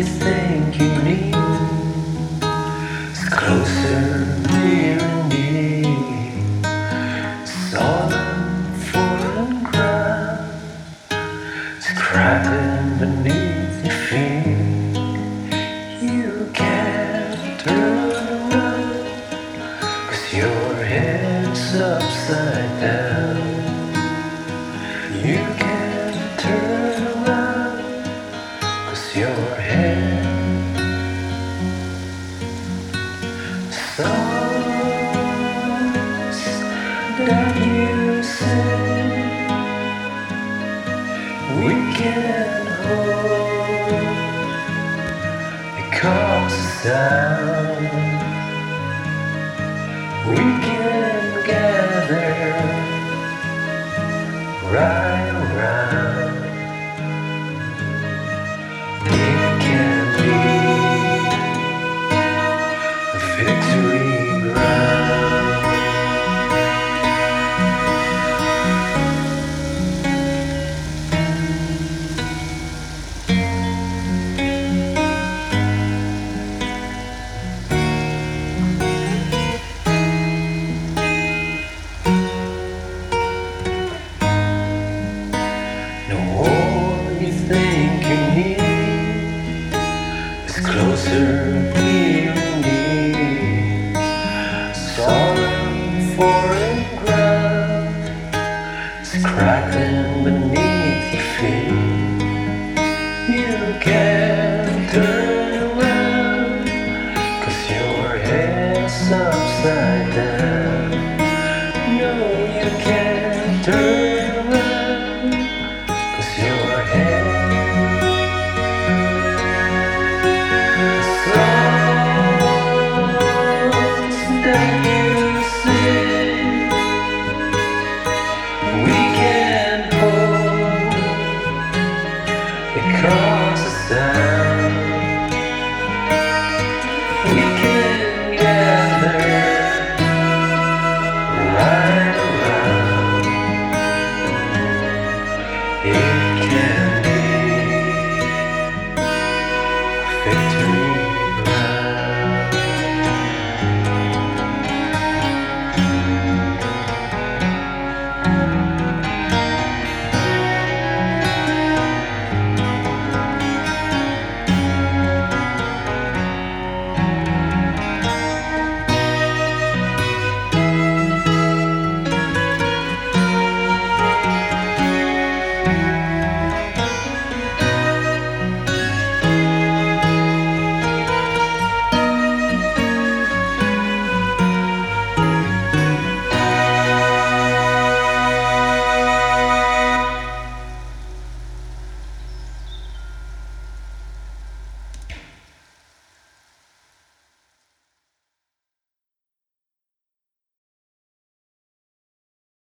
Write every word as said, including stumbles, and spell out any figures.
you think you need is closer, near and deep. Solid foreign ground is cracking beneath your feet. You can't turn around 'cause your head's upside down. You can't turn around 'cause your head songs that you sing we can't hold because the sound we can gather right around. It can be a victory ground. No more you think you need is closer, near and near. Solid foreign ground is crackling beneath your feet. You can't turn around 'cause your head's upside down.